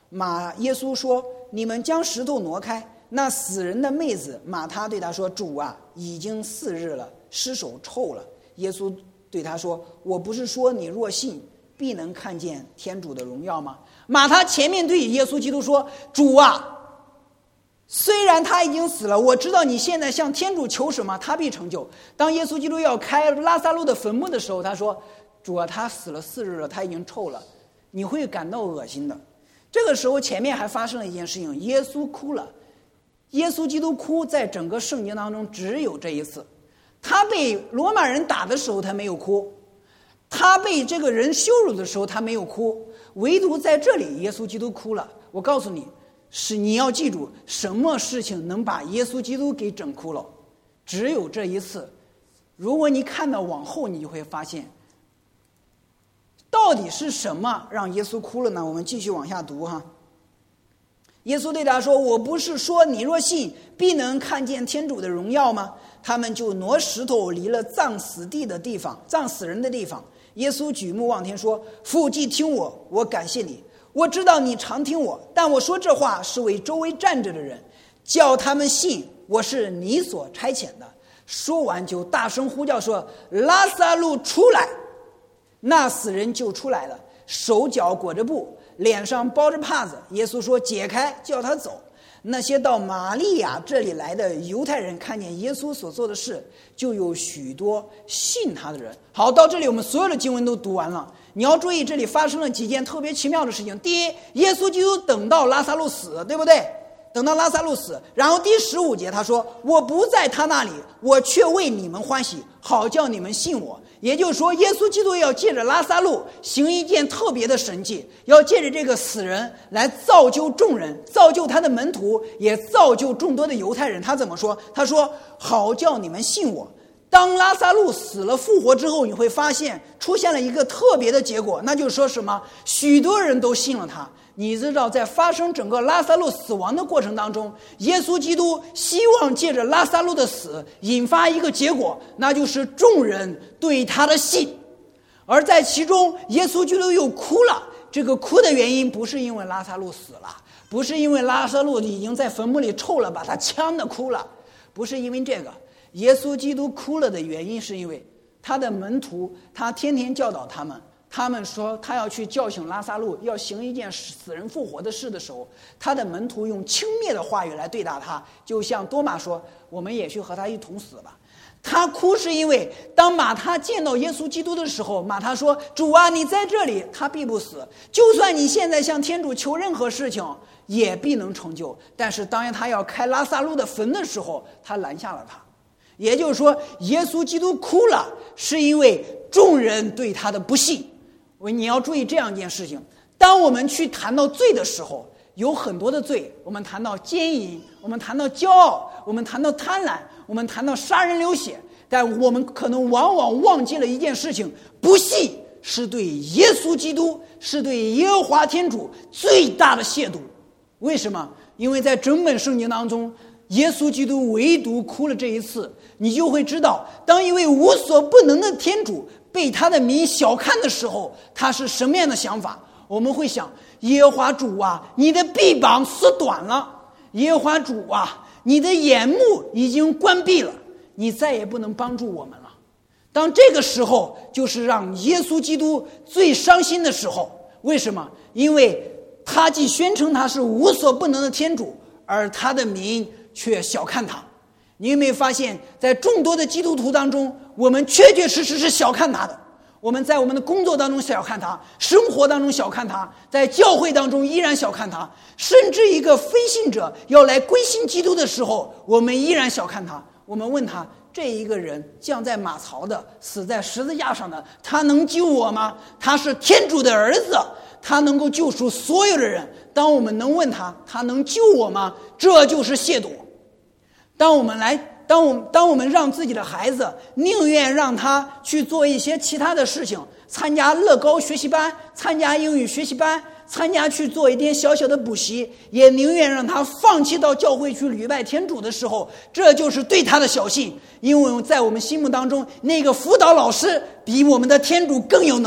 耶稣说，你们将石头挪开。那死人的妹子马他对他说，主啊，已经4日了，尸首臭了。耶稣对他说，我不是说你若信必能看见天主的荣耀吗？马他前面对耶稣基督说，主啊，虽然他已经死了，我知道你现在向天主求什么他必成就。当耶稣基督要开拉撒路的坟墓的时候，他说，主啊，他死了4日了，他已经臭了，你会感到恶心的。这个时候前面还发生了一件事情，耶稣哭了。耶稣基督哭在整个圣经当中只有这一次。他被罗马人打的时候他没有哭，他被这个人羞辱的时候他没有哭，唯独在这里耶稣基督哭了。我告诉你，你要记住，什么事情能把耶稣基督给整哭了？只有这一次。如果你看到往后，你就会发现到底是什么让耶稣哭了呢？我们继续往下读哈。耶稣对他说，我不是说你若信必能看见天主的荣耀吗？他们就挪石头离了葬死人的地方。耶稣举目望天说，父，既听我，我感谢你，我知道你常听我，但我说这话是为周围站着的人，叫他们信我是你所差遣的。说完就大声呼叫说，拉撒路出来。那死人就出来了，手脚裹着布，脸上包着帕子。耶稣说，解开，叫他走。那些到玛利亚这里来的犹太人看见耶稣所做的事，就有许多信他的人。好，到这里我们所有的经文都读完了。你要注意，这里发生了几件特别奇妙的事情。第一，耶稣基督等到拉撒路死，对不对？等到拉撒路死，然后第15节他说，我不在他那里，我却为你们欢喜，好叫你们信我。也就是说，耶稣基督要借着拉撒路行一件特别的神迹，要借着这个死人来造就众人，造就他的门徒，也造就众多的犹太人。他怎么说？他说，好叫你们信我。当拉撒路死了复活之后，你会发现出现了一个特别的结果，那就是说什么？许多人都信了他。你知道，在发生整个拉撒路死亡的过程当中，耶稣基督希望借着拉撒路的死引发一个结果，那就是众人对他的信。而在其中，耶稣基督又哭了。这个哭的原因不是因为拉撒路死了，不是因为拉撒路已经在坟墓里臭了把他呛的哭了，不是因为这个。耶稣基督哭了的原因是因为他的门徒，他天天教导他们，他们说他要去叫醒拉撒路，要行一件死人复活的事的时候，他的门徒用轻蔑的话语来对待他，就像多马说，我们也去和他一同死吧。他哭是因为当马他见到耶稣基督的时候，马他说，主啊，你在这里，他必不死，就算你现在向天主求任何事情也必能成就。但是当他要开拉撒路的坟的时候，他拦下了他。也就是说，耶稣基督哭了是因为众人对他的不信。你要注意这样一件事情，当我们去谈到罪的时候，有很多的罪，我们谈到奸淫，我们谈到骄傲，我们谈到贪婪，我们谈到杀人流血，但我们可能往往忘记了一件事情，不信是对耶稣基督，是对耶和华天主最大的亵渎。为什么？因为在整本圣经当中，耶稣基督唯独哭了这一次，你就会知道，当一位无所不能的天主被他的民小看的时候，他是什么样的想法？我们会想，耶和华主啊，你的臂膀缩短了，耶和华主啊，你的眼目已经关闭了，你再也不能帮助我们了。当这个时候，就是让耶稣基督最伤心的时候。为什么？因为他既宣称他是无所不能的天主，而他的民却小看他。你有没有发现，在众多的基督徒当中，我们确确实实是小看他的。我们在我们的工作当中小看他，生活当中小看他，在教会当中依然小看他，甚至一个非信者要来归信基督的时候，我们依然小看他。我们问他，这一个人降在马槽的，死在十字架上的，他能救我吗？他是天主的儿子，他能够救赎所有的人。当我们能问他，他能救我吗？这就是亵渎。当我们让自己的孩子宁愿让他去做一些其他的事情，参加乐高学习班，参加英语学习班，参加去做一点小小的补习，也宁愿让他放弃到教会去礼拜天主的时候，这就是对他的小信。因为在我们心目当中，那个辅导老师比我们的天主更有能力，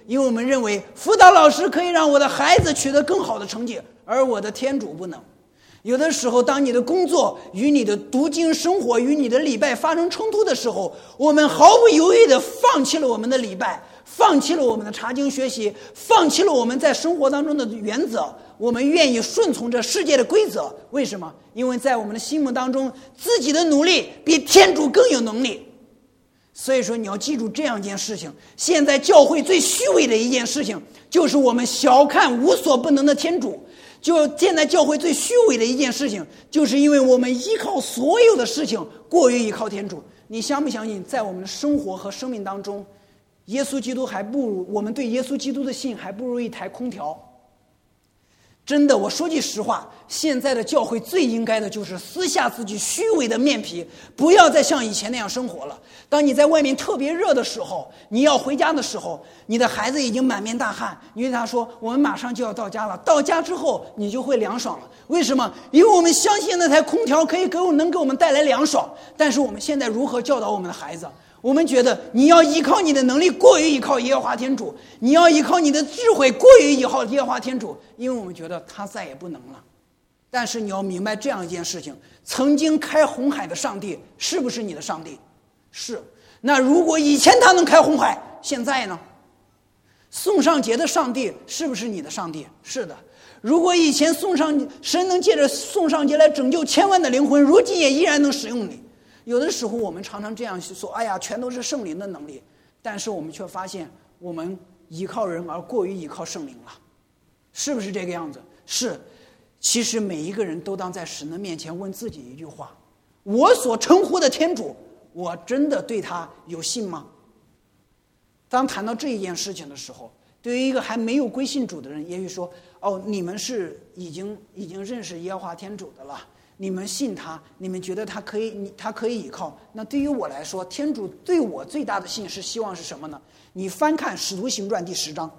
因为我们认为辅导老师可以让我的孩子取得更好的成绩，而我的天主不能。有的时候，当你的工作与你的读经生活与你的礼拜发生冲突的时候，我们毫不犹豫地放弃了我们的礼拜，放弃了我们的查经学习，放弃了我们在生活当中的原则，我们愿意顺从这世界的规则。为什么？因为在我们的心目当中，自己的努力比天主更有能力。所以说你要记住这样一件事情，现在教会最虚伪的一件事情，就是我们小看无所不能的天主。就现在教会最虚伪的一件事情，就是因为我们依靠所有的事情过于依靠天主。你相不相信，在我们的生活和生命当中，耶稣基督还不如我们对耶稣基督的信还不如一台空调。真的，我说句实话，现在的教会最应该的就是撕下自己虚伪的面皮，不要再像以前那样生活了。当你在外面特别热的时候，你要回家的时候，你的孩子已经满面大汗，你对他说我们马上就要到家了，到家之后你就会凉爽了。为什么？因为我们相信那台空调可以能给我们带来凉爽。但是我们现在如何教导我们的孩子？我们觉得你要依靠你的能力过于依靠耶和华天主，你要依靠你的智慧过于依靠耶和华天主，因为我们觉得他再也不能了。但是你要明白这样一件事情，曾经开红海的上帝是不是你的上帝？是。那如果以前他能开红海，现在呢？宋尚节的上帝是不是你的上帝？是的。如果以前神能借着宋尚节来拯救千万的灵魂，如今也依然能使用你。有的时候我们常常这样说，哎呀，全都是圣灵的能力，但是我们却发现我们依靠人而过于依靠圣灵了，是不是这个样子？是。其实每一个人都当在神的面前问自己一句话，我所称呼的天主，我真的对他有信吗？当谈到这一件事情的时候，对于一个还没有归信主的人，也许说，哦，你们是已经认识耶和华天主的了，你们信他，你们觉得他可以依靠。那对于我来说，天主对我最大的信是希望是什么呢？你翻看《使徒行传》第10章，《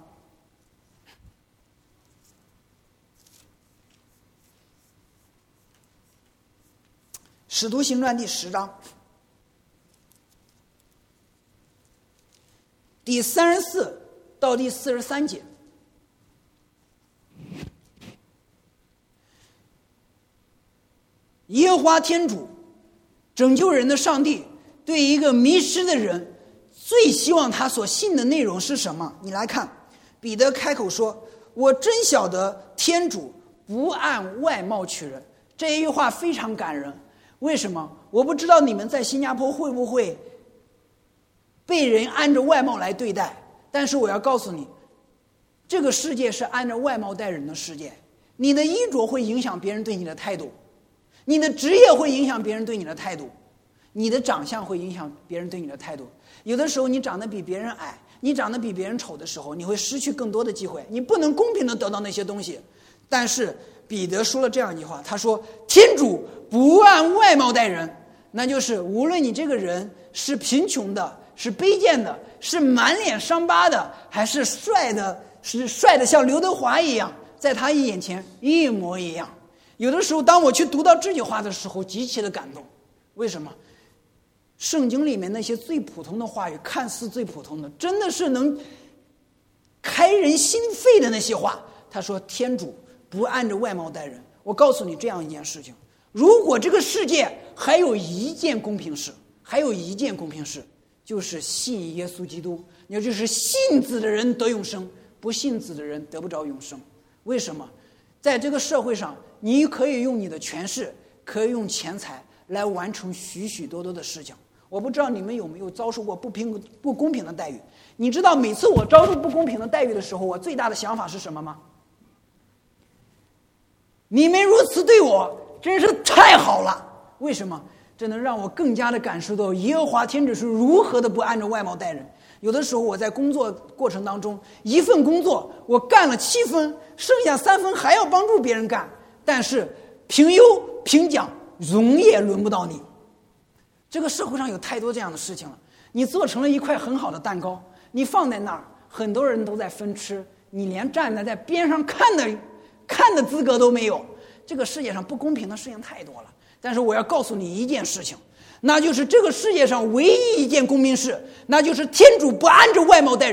使徒行传》第10章第34到第43节。耶和华天主拯救人的上帝对一个迷失的人最希望他所信的内容是什么？你来看，彼得开口说，我真晓得天主不按外貌取人。这一句话非常感人。为什么？我不知道你们在新加坡会不会被人按着外貌来对待，但是我要告诉你，这个世界是按照外貌待人的世界。你的衣着会影响别人对你的态度，你的职业会影响别人对你的态度，你的长相会影响别人对你的态度。有的时候你长得比别人矮，你长得比别人丑的时候，你会失去更多的机会，你不能公平地得到那些东西。但是彼得说了这样一句话，他说天主不按外貌待人，那就是无论你这个人是贫穷的，是卑贱的，是满脸伤疤的，还是帅的像刘德华一样，在他眼前一模一样。有的时候当我去读到这句话的时候，极其的感动。为什么？圣经里面那些最普通的话语，看似最普通的，真的是能开人心肺的那些话。他说天主不按着外貌待人。我告诉你这样一件事情，如果这个世界还有一件公平事，就是信耶稣基督，也就是信子的人得永生，不信子的人得不着永生。为什么？在这个社会上，你可以用你的权势，可以用钱财来完成许许多多的事情。我不知道你们有没有遭受过不公平的待遇。你知道每次我遭受不公平的待遇的时候，我最大的想法是什么吗？你们如此对我真是太好了。为什么？这能让我更加的感受到耶和华天主是如何的不按照外貌待人。有的时候我在工作过程当中，一份工作我干了7分，剩下3分还要帮助别人干，但是评优评奖荣也轮不到你。这个社会上有太多这样的事情了。你做成了一块很好的蛋糕，你放在那儿，很多人都在分吃，你连站在边上看的资格都没有。这个世界上不公平的事情太多了。但是我要告诉你一件事情，那就是这个世界上唯一一件公平事，那就是天主不按着外貌待人，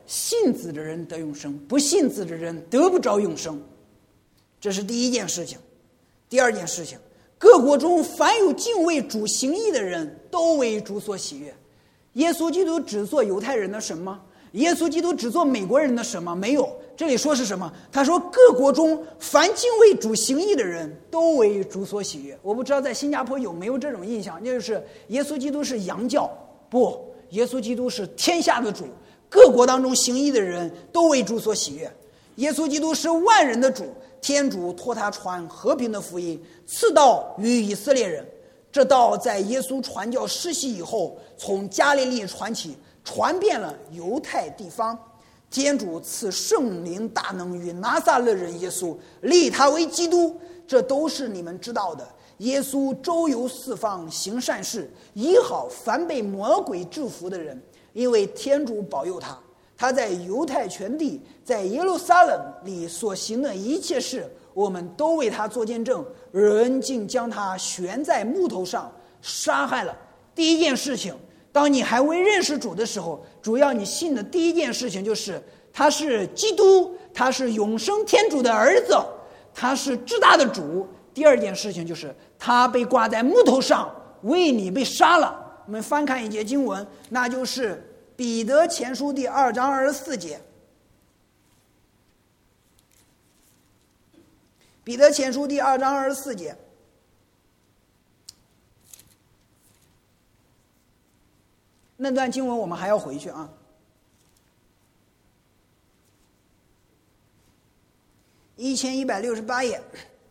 信子的人得永生，不信子的人得不着永生。这是第一件事情。第二件事情，各国中凡有敬畏主行义的人，都为主所喜悦。耶稣基督只做犹太人的神吗？耶稣基督只做美国人的神吗？没有。这里说是什么？他说各国中凡敬畏主行义的人，都为主所喜悦。我不知道在新加坡有没有这种印象，就是耶稣基督是洋教。不，耶稣基督是天下的主，各国当中行义的人都为主所喜悦。耶稣基督是万人的主，天主托他传和平的福音，赐道于以色列人。这道在耶稣传教施洗以后，从加利利传起，传遍了犹太地方。天主赐圣灵大能与拿撒勒人耶稣，立他为基督，这都是你们知道的。耶稣周游四方，行善事，医好凡被魔鬼制服的人，因为天主保佑他。他在犹太全地，在耶路撒冷里所行的一切事，我们都为他做见证。人竟将他悬在木头上杀害了。第一件事情，当你还未认识主的时候，主要你信的第一件事情就是他是基督，他是永生天主的儿子，他是至大的主。第二件事情就是他被挂在木头上，为你被杀了。我们翻看一节经文，那就是彼得前书第2章24节。彼得前书第2章24节。那段经文我们还要回去啊。1168页。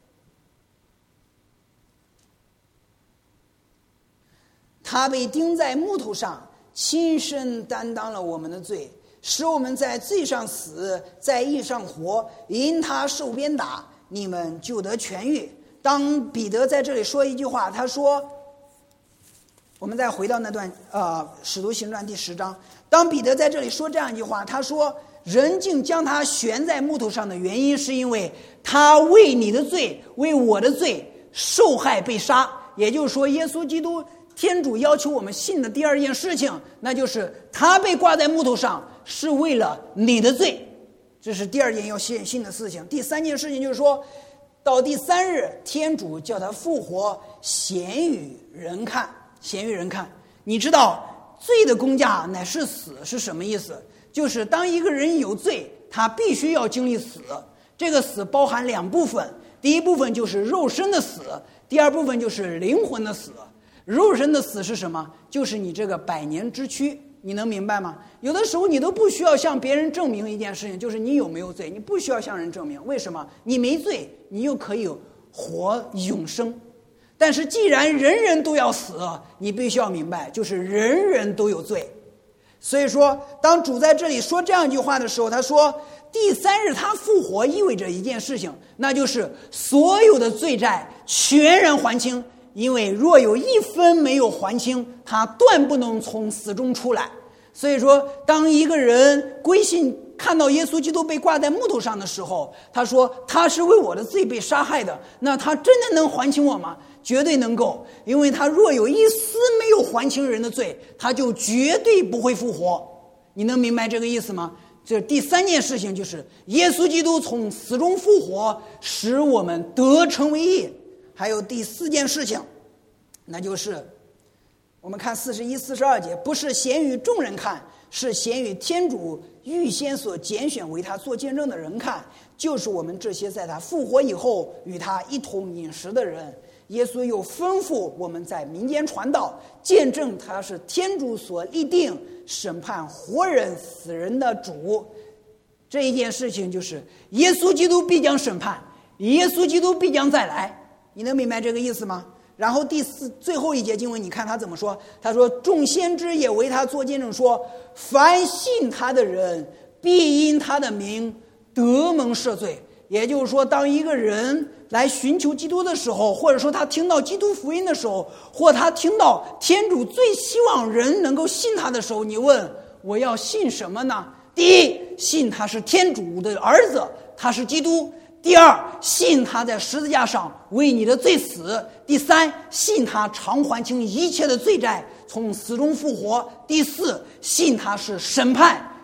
他被钉在木头上，亲身担当了我们的罪，使我们在罪上死，在义上活。因他受鞭打，你们就得痊愈。当彼得在这里说一句话，他说，我们再回到那段使徒行传第10章，当彼得在这里说这样一句话，他说人竟将他悬在木头上的原因，是因为他为你的罪，为我的罪受害被杀。也就是说，耶稣基督天主要求我们信的第二件事情，那就是他被挂在木头上是为了你的罪，这是第二件要信的事情。第三件事情就是说，到第3日，天主叫他复活，显于人看。显于人看，你知道罪的工价乃是死是什么意思？就是当一个人有罪，他必须要经历死。这个死包含2部分，第一部分就是肉身的死，第二部分就是灵魂的死。肉身的死是什么？就是你这个100年之躯，你能明白吗？有的时候你都不需要向别人证明一件事情，就是你有没有罪，你不需要向人证明。为什么？你没罪，你又可以活永生。但是既然人人都要死，你必须要明白，就是人人都有罪。所以说，当主在这里说这样一句话的时候，他说第3日他复活，意味着一件事情，那就是所有的罪债全然还清。因为若有1分没有还清，他断不能从死中出来。所以说，当一个人归信看到耶稣基督被挂在木头上的时候，他说他是为我的罪被杀害的，那他真的能还清我吗？绝对能够。因为他若有1丝没有还清人的罪，他就绝对不会复活。你能明白这个意思吗？这第3件事情就是耶稣基督从死中复活，使我们得成为义。还有第4件事情，那就是我们看41、42节，不是显于众人看，是显于天主预先所拣选为他做见证的人看，就是我们这些在他复活以后与他一同饮食的人。耶稣又吩咐我们在民间传道，见证他是天主所立定审判活人死人的主。这一件事情就是耶稣基督必将审判，耶稣基督必将再来。你能明白这个意思吗？然后最后一节经文，你看他怎么说？他说众先知也为他做见证说，凡信他的人必因他的名得蒙赦罪。也就是说，当一个人来寻求基督的时候，或者说他听到基督福音的时候，或他听到天主最希望人能够信他的时候，你问我要信什么呢？第一，信他是天主的儿子，他是基督。第二，信他在十字架上为你的罪死。第三，信他常还清一切的罪债，从死中复活。第四，信他是审判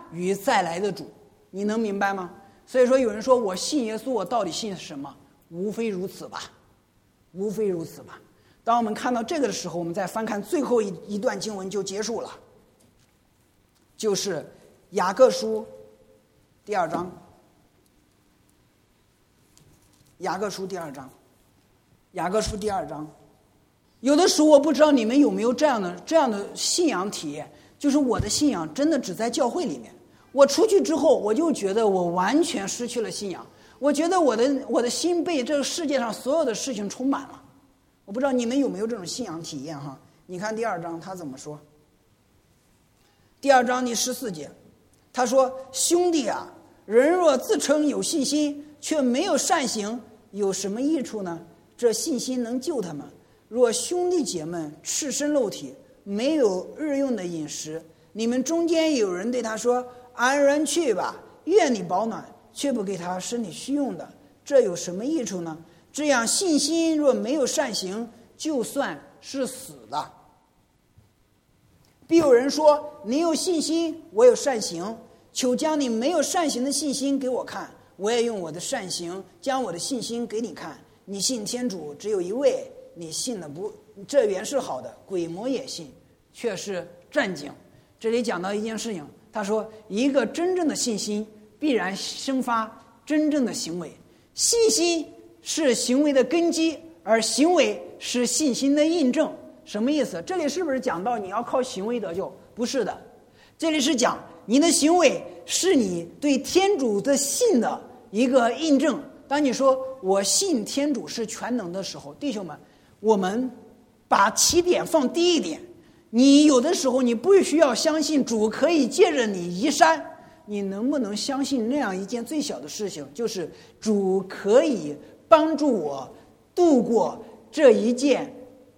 与再来的主。你能明白吗？所以说有人说我信耶稣，我到底信什么？无非如此吧，无非如此吧。当我们看到这个的时候，我们再翻看最后一段经文就结束了，就是雅各书第2章。雅各书第2章。有的时候我不知道你们有没有这样的信仰体验，就是我的信仰真的只在教会里面，我出去之后我就觉得我完全失去了信仰，我觉得我的心被这个世界上所有的事情充满了。我不知道你们有没有这种信仰体验哈？你看第2章他怎么说？第2章第14节，他说：“兄弟啊，人若自称有信心，却没有善行，有什么益处呢？这信心能救他们。若兄弟姐妹赤身露体，没有日用的饮食，你们中间有人对他说：安然去吧，愿你保暖，却不给他身体需用的，这有什么益处呢？这样信心若没有善行，就算是死的。必有人说：你有信心，我有善行，求将你没有善行的信心给我看，我也用我的善行将我的信心给你看。你信天主只有一位，你信的不，这原是好的，鬼魔也信，却是战兢。这里讲到一件事情，他说一个真正的信心必然生发真正的行为，信心是行为的根基，而行为是信心的印证。什么意思？这里是不是讲到你要靠行为得救？不是的，这里是讲你的行为是你对天主的信的一个印证。当你说我信天主是全能的时候，弟兄们，我们把起点放低一点，你有的时候你不需要相信主可以借着你移山，你能不能相信那样一件最小的事情，就是主可以帮助我度过这一件。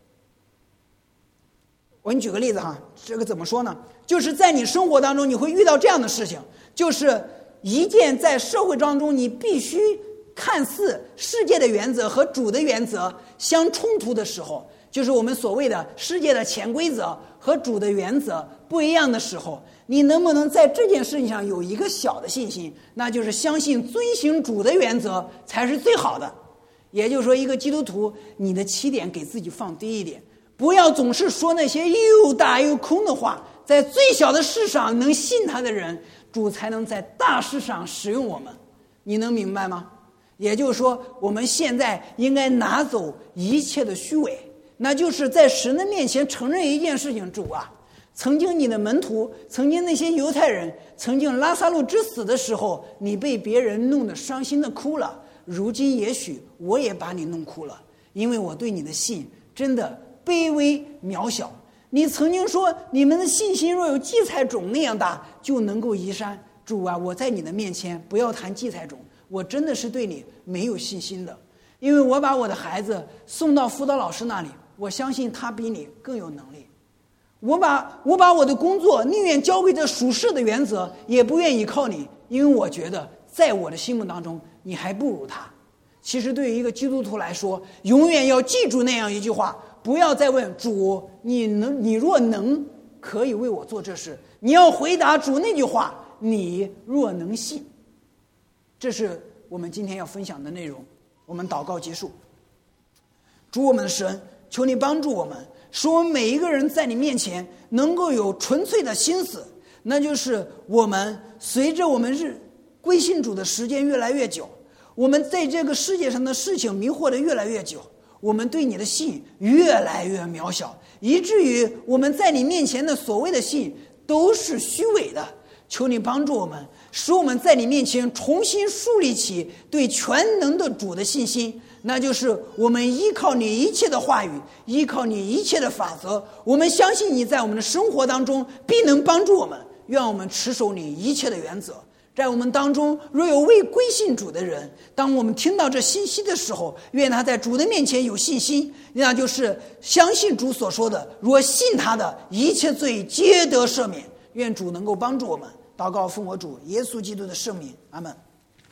我给你举个例子哈，这个怎么说呢？就是在你生活当中你会遇到这样的事情，就是一件在社会当中你必须看似世界的原则和主的原则相冲突的时候，就是我们所谓的世界的潜规则和主的原则不一样的时候，你能不能在这件事情上有一个小的信心，那就是相信遵行主的原则才是最好的。也就是说，一个基督徒，你的起点给自己放低一点，不要总是说那些又大又空的话。在最小的事上能信他的人，主才能在大事上使用我们。你能明白吗？也就是说，我们现在应该拿走一切的虚伪，那就是在神的面前承认一件事情：主啊，曾经你的门徒，曾经那些犹太人，曾经拉撒路之死的时候，你被别人弄得伤心的哭了，如今也许我也把你弄哭了，因为我对你的信真的卑微渺小。你曾经说你们的信心若有荠菜种那样大，就能够移山。主啊，我在你的面前不要谈荠菜种，我真的是对你没有信心的。因为我把我的孩子送到辅导老师那里，我相信他比你更有能力。我把我的工作宁愿交给这属世的原则，也不愿意靠你，因为我觉得在我的心目当中你还不如他。其实对于一个基督徒来说，永远要记住那样一句话，不要再问主，你若能可以为我做这事，你要回答主那句话，你若能信。这是我们今天要分享的内容。我们祷告结束。主我们的神，求你帮助我们，使我们每一个人在你面前能够有纯粹的心思，那就是我们随着我们归信主的时间越来越久，我们在这个世界上的事情迷惑的越来越久，我们对你的信越来越渺小，以至于我们在你面前的所谓的信都是虚伪的。求你帮助我们，使我们在你面前重新树立起对全能的主的信心，那就是我们依靠你一切的话语，依靠你一切的法则，我们相信你在我们的生活当中必能帮助我们。愿我们持守你一切的原则。在我们当中若有未归信主的人，当我们听到这信息的时候，愿他在主的面前有信心，那就是相信主所说的，若信他的一切罪皆得赦免。愿主能够帮助我们。祷告奉我主耶稣基督的圣名，阿们。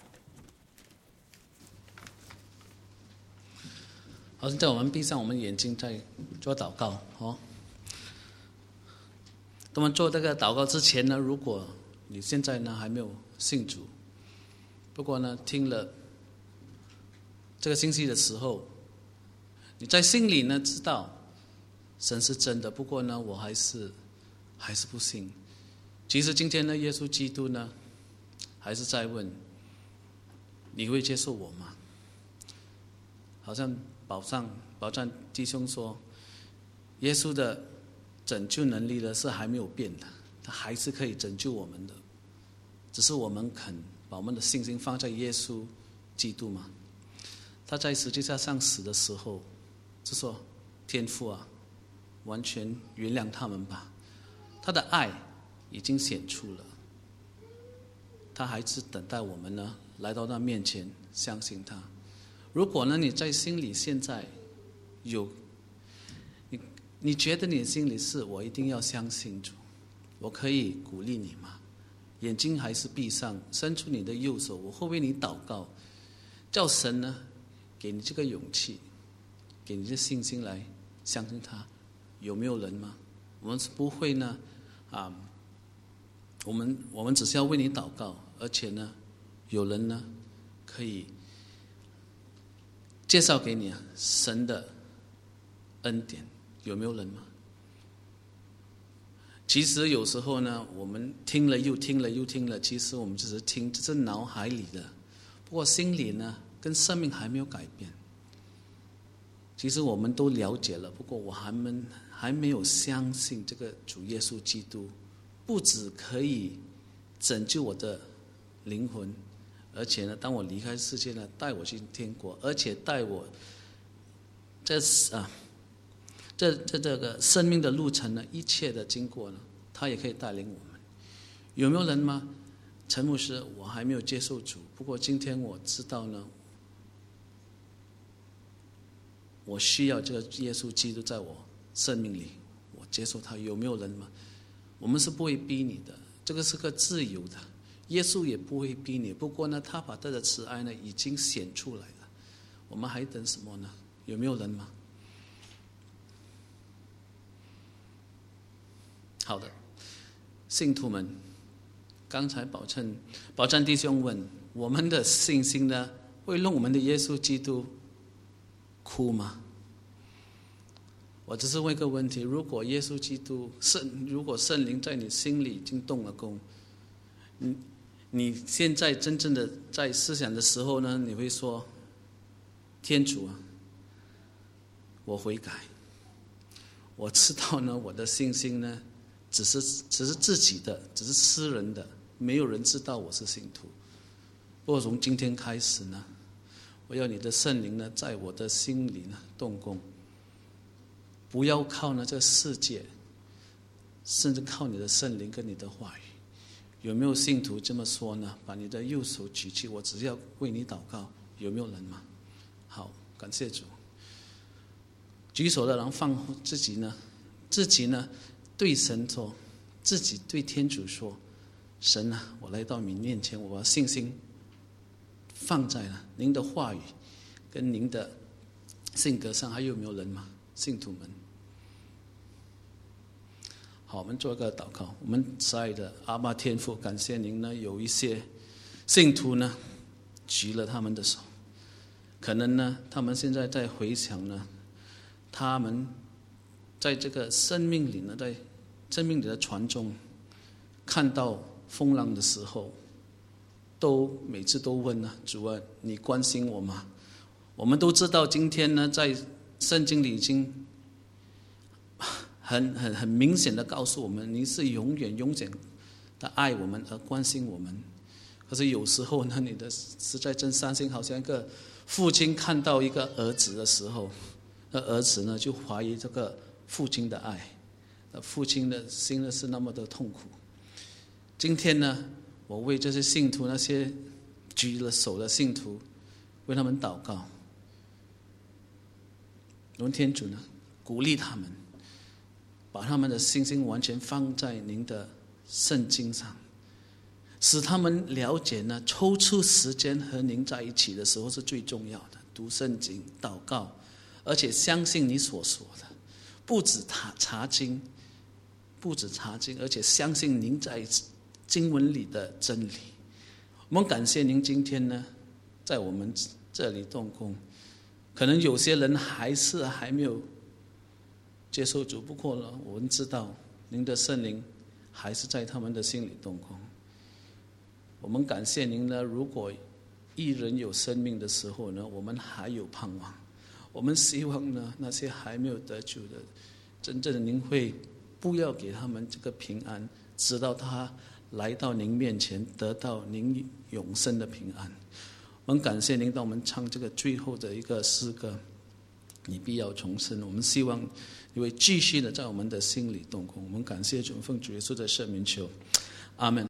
好，现在我们闭上我们眼睛，再做祷告。当我们做这个祷告之前呢，如果你现在呢还没有信主，不过呢听了这个信息的时候，你在心里呢知道神是真的，不过呢我还是不信。其实今天呢耶稣基督呢还是在问，你会接受我吗？好像保障弟兄说，耶稣的拯救能力呢是还没有变的，他还是可以拯救我们的，只是我们肯把我们的信心放在耶稣基督吗？他在十字架上死的时候就说，天父啊，完全原谅他们吧，他的爱已经显出了，他还是等待我们呢来到他面前相信他。如果呢你在心里现在有你觉得你心里是我一定要相信主，我可以鼓励你吗？眼睛还是闭上，伸出你的右手，我会为你祷告，叫神呢给你这个勇气，给你这信心来相信他。有没有人吗？我们是不会呢我们只是要为你祷告，而且呢有人呢可以介绍给你神的恩典，有没有人吗？其实有时候呢我们听了又听了又听了，其实我们只是听，只是脑海里的，不过心里呢跟生命还没有改变。其实我们都了解了，不过我还没有相信这个主耶稣基督不只可以拯救我的灵魂，而且呢当我离开世界呢带我去天国，而且带我这个生命的路程呢，一切的经过呢他也可以带领我们。有没有人吗？陈牧师，我还没有接受主，不过今天我知道呢我需要这个耶稣基督在我生命里，我接受他。有没有人吗？我们是不会逼你的，这个是个自由的，耶稣也不会逼你，不过呢他把他的慈爱呢已经显出来了，我们还等什么呢？有没有人吗？好的，信徒们，刚才保证弟兄问，我们的信心呢会让我们的耶稣基督哭吗？我只是问一个问题，如果耶稣基督如果圣灵在你心里已经动了工，你现在真正的在思想的时候呢，你会说，天主啊，我悔改，我知道呢我的信心呢只是自己的，只是私人的，没有人知道我是信徒。不过从今天开始呢，我要你的圣灵呢在我的心里呢动工，不要靠呢这个世界，甚至靠你的圣灵跟你的话语。有没有信徒这么说呢？把你的右手举起，我只要为你祷告。有没有人吗？好，感谢主。举手的人放自己呢对神说，自己对天主说，神啊，我来到你面前，我把信心放在了您的话语跟您的性格上。还有没有人吗？信徒们，好，我们做一个祷告。我们慈爱的阿爸天父，感谢您呢有一些信徒呢举了他们的手，可能呢他们现在在回想呢，他们在这个生命里呢，在生命里的船中看到风浪的时候，每次都问呢，主啊，你关心我吗？我们都知道今天呢在圣经里已经很明显的告诉我们，你是永远的爱我们而关心我们。可是有时候呢，你的实在真伤心，好像一个父亲看到一个儿子的时候，那儿子呢就怀疑这个父亲的爱，那父亲的心呢是那么的痛苦。今天呢，我为这些信徒，那些举了手的信徒，为他们祷告。愿天主呢鼓励他们，把他们的信心完全放在您的圣经上，使他们了解呢，抽出时间和您在一起的时候是最重要的。读圣经、祷告，而且相信你所说的，不止查经，而且相信您经文里的真理。我们感谢您今天呢，在我们这里动工。可能有些人还没有接受主，不过呢，我们知道您的圣灵还是在他们的心里动工。我们感谢您呢，如果一人有生命的时候呢，我们还有盼望。我们希望呢，那些还没有得救的，真正的您会不要给他们这个平安，直到他来到您面前，得到您永生的平安。我们感谢您，当我们唱这个最后的一个诗歌，你必要重生。我们希望你会继续的在我们的心里动工。我们感谢主，奉主耶稣的圣名求，阿们。